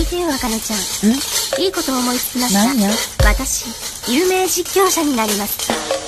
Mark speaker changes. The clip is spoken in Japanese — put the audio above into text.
Speaker 1: てよ、あかねちゃん。
Speaker 2: ん？
Speaker 1: いいこと思いつきました。
Speaker 2: 何や？
Speaker 1: 私、有名実況者になります。